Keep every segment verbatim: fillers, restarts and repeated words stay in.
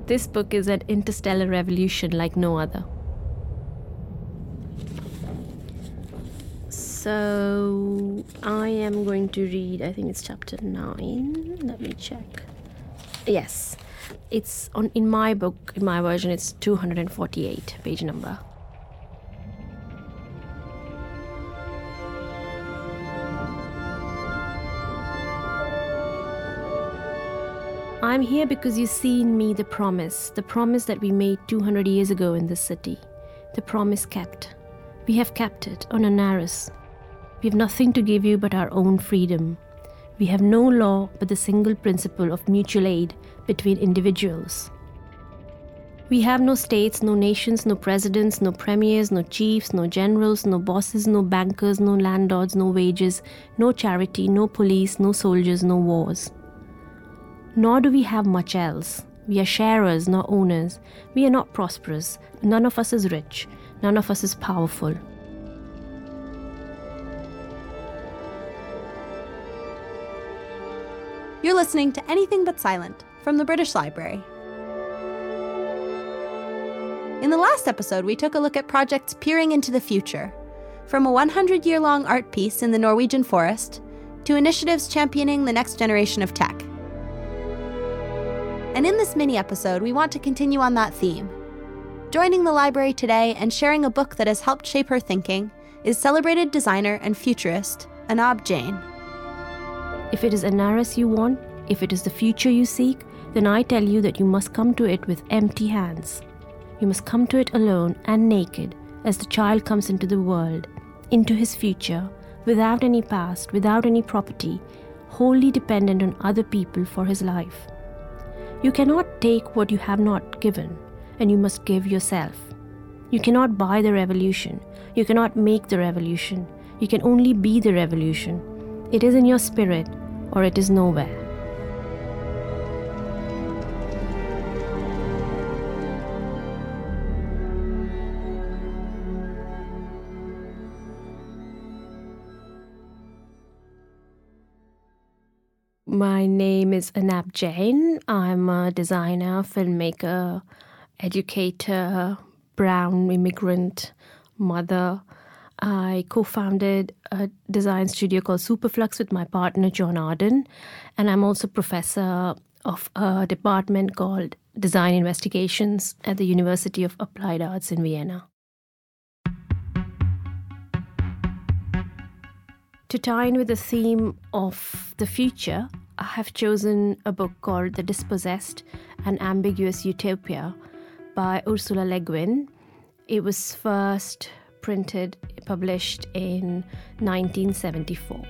This book is an interstellar revolution like no other. So I am going to read, I think it's chapter nine. Let me check. Yes, it's on in my book, in my version, it's two hundred forty-eight page number. I'm here because you see in me the promise, the promise that we made two hundred years ago in this city. The promise kept. We have kept it on Anaris. We have nothing to give you but our own freedom. We have no law but the single principle of mutual aid between individuals. We have no states, no nations, no presidents, no premiers, no chiefs, no generals, no bosses, no bankers, no landlords, no wages, no charity, no police, no soldiers, no wars. Nor do we have much else. We are sharers, not owners. We are not prosperous. None of us is rich. None of us is powerful. You're listening to Anything But Silent from the British Library. In the last episode, we took a look at projects peering into the future, from a one hundred year long art piece in the Norwegian forest to initiatives championing the next generation of tech. And in this mini-episode, we want to continue on that theme. Joining the library today and sharing a book that has helped shape her thinking is celebrated designer and futurist Anab Jain. If it is Anaris you want, if it is the future you seek, then I tell you that you must come to it with empty hands. You must come to it alone and naked, as the child comes into the world, into his future, without any past, without any property, wholly dependent on other people for his life. You cannot take what you have not given, and you must give yourself. You cannot buy the revolution. You cannot make the revolution. You can only be the revolution. It is in your spirit, or it is nowhere. My name is Anab Jain. I'm a designer, filmmaker, educator, brown immigrant, mother. I co-founded a design studio called Superflux with my partner, John Arden, and I'm also professor of a department called Design Investigations at the University of Applied Arts in Vienna. To tie in with the theme of the future, I have chosen a book called The Dispossessed, An Ambiguous Utopia by Ursula Le Guin. It was first printed, published in nineteen seventy-four.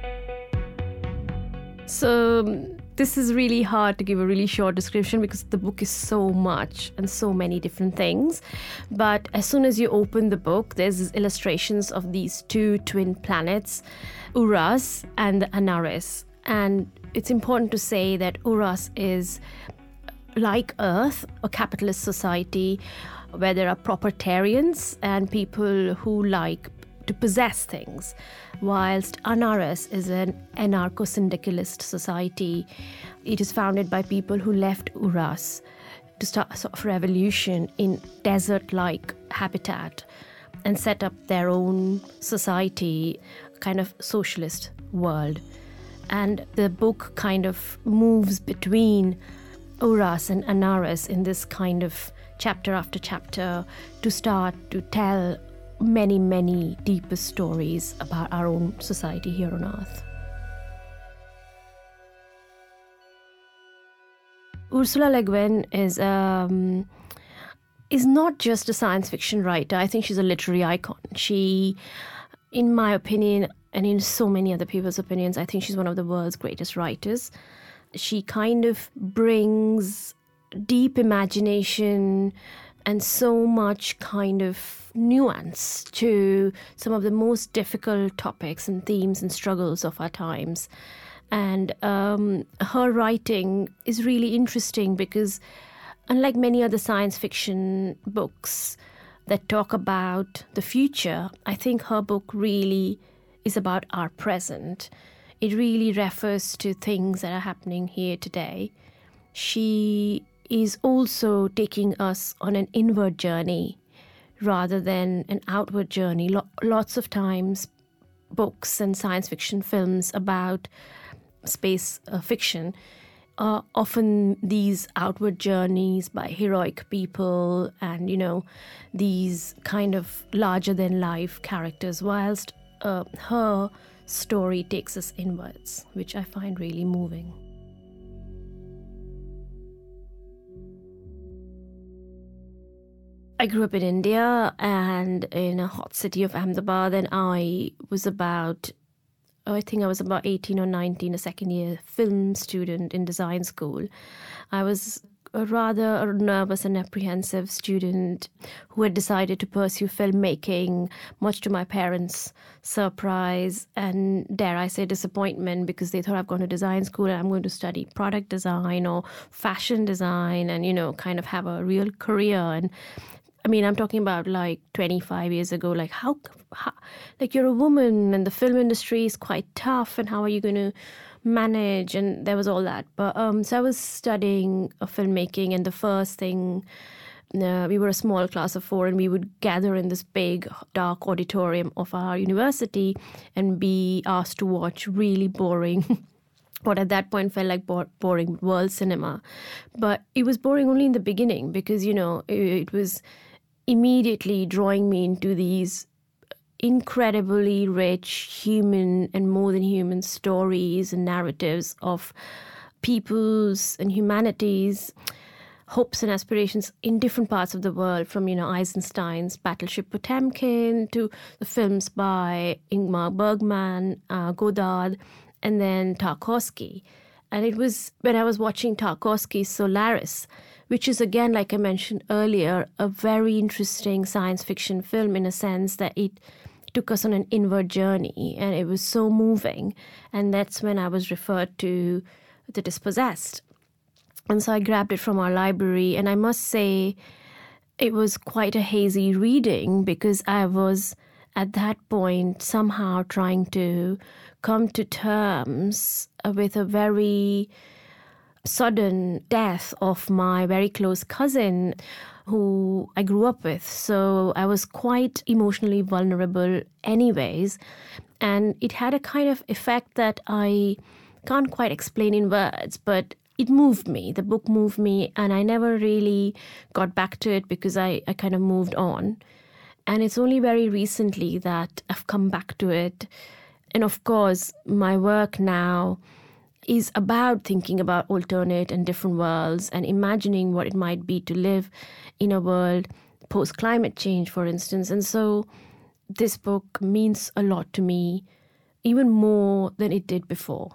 So this is really hard to give a really short description because the book is so much and so many different things. But as soon as you open the book, there's illustrations of these two twin planets, Uras and the Anaris. And it's important to say that Uras is like Earth, a capitalist society where there are propertarians and people who like to possess things, whilst Anaris is an anarcho-syndicalist society. It is founded by people who left Uras to start a sort of revolution in desert-like habitat and set up their own society, kind of socialist world. And the book kind of moves between Uras and Anaris in this kind of chapter after chapter to start to tell many, many deeper stories about our own society here on Earth. Ursula Le Guin is um, is not just a science fiction writer. I think she's a literary icon. She, in my opinion, and in so many other people's opinions, I think she's one of the world's greatest writers. She kind of brings deep imagination and so much kind of nuance to some of the most difficult topics and themes and struggles of our times. And um, her writing is really interesting because unlike many other science fiction books that talk about the future, I think her book really is about our present. It really refers to things that are happening here today. She is also taking us on an inward journey rather than an outward journey. Lo- lots of times, books and science fiction films about space uh, fiction are often these outward journeys by heroic people and, you know, these kind of larger-than-life characters, whilst uh, her story takes us inwards, which I find really moving. I grew up in India and in a hot city of Ahmedabad, and I was about, oh, I think I was about eighteen or nineteen, a second year film student in design school. I was a rather nervous and apprehensive student who had decided to pursue filmmaking, much to my parents' surprise and, dare I say, disappointment, because they thought I've gone to design school and I'm going to study product design or fashion design and, you know, kind of have a real career. And I mean, I'm talking about like twenty-five years ago, like how, how, like you're a woman and the film industry is quite tough and how are you going to manage? And there was all that. But um, so I was studying uh, filmmaking, and the first thing, uh, we were a small class of four and we would gather in this big dark auditorium of our university and be asked to watch really boring what at that point felt like bo- boring world cinema. But it was boring only in the beginning because, you know, it, it was immediately drawing me into these incredibly rich human and more than human stories and narratives of peoples and humanities, hopes and aspirations in different parts of the world, from, you know, Eisenstein's Battleship Potemkin to the films by Ingmar Bergman, uh, Godard, and then Tarkovsky. And it was when I was watching Tarkovsky's Solaris, which is, again, like I mentioned earlier, a very interesting science fiction film in a sense that it took us on an inward journey and it was so moving. And that's when I was referred to The Dispossessed. And so I grabbed it from our library, and I must say it was quite a hazy reading because I was at that point somehow trying to come to terms with a very sudden death of my very close cousin who I grew up with. So I was quite emotionally vulnerable anyways. And it had a kind of effect that I can't quite explain in words, but it moved me. The book moved me, and I never really got back to it because I, I kind of moved on. And it's only very recently that I've come back to it. And of course, my work now is about thinking about alternate and different worlds and imagining what it might be to live in a world post-climate change, for instance. And so this book means a lot to me, even more than it did before.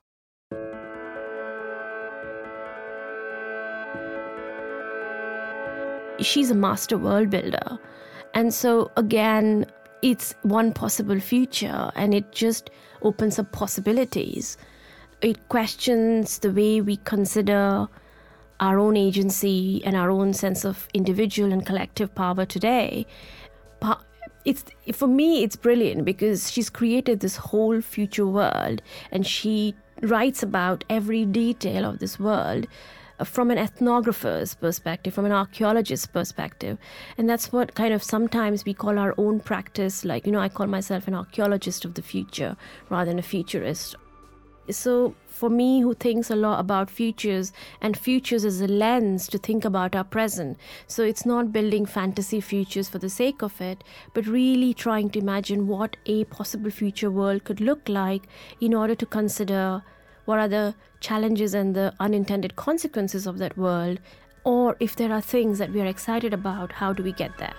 She's a master world builder. And so, again, it's one possible future, and it just opens up possibilities. It questions the way we consider our own agency and our own sense of individual and collective power today. But it's, for me, it's brilliant because she's created this whole future world, and she writes about every detail of this world from an ethnographer's perspective, from an archaeologist's perspective. And that's what kind of sometimes we call our own practice. Like, you know, I call myself an archaeologist of the future rather than a futurist. So for me, who thinks a lot about futures, and futures as a lens to think about our present. So it's not building fantasy futures for the sake of it, but really trying to imagine what a possible future world could look like in order to consider what are the challenges and the unintended consequences of that world, or if there are things that we are excited about, how do we get there?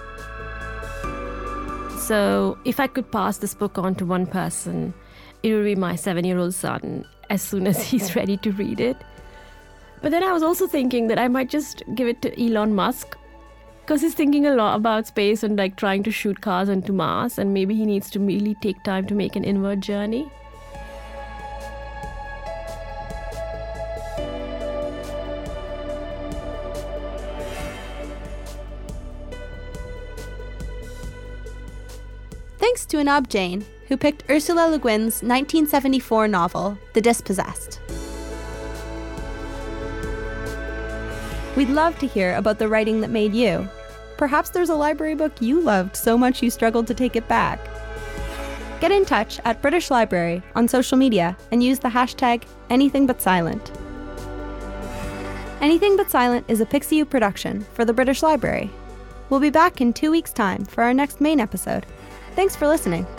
So if I could pass this book on to one person, it would be my seven-year-old son as soon as he's ready to read it. But then I was also thinking that I might just give it to Elon Musk, because he's thinking a lot about space and like trying to shoot cars into Mars, and maybe he needs to really take time to make an inward journey. Thanks to Anab Jain, who picked Ursula Le Guin's nineteen seventy-four novel, The Dispossessed. We'd love to hear about the writing that made you. Perhaps there's a library book you loved so much you struggled to take it back. Get in touch at British Library on social media and use the hashtag AnythingButSilent. Anything But Silent is a Pixiu production for the British Library. We'll be back in two weeks' time for our next main episode. Thanks for listening.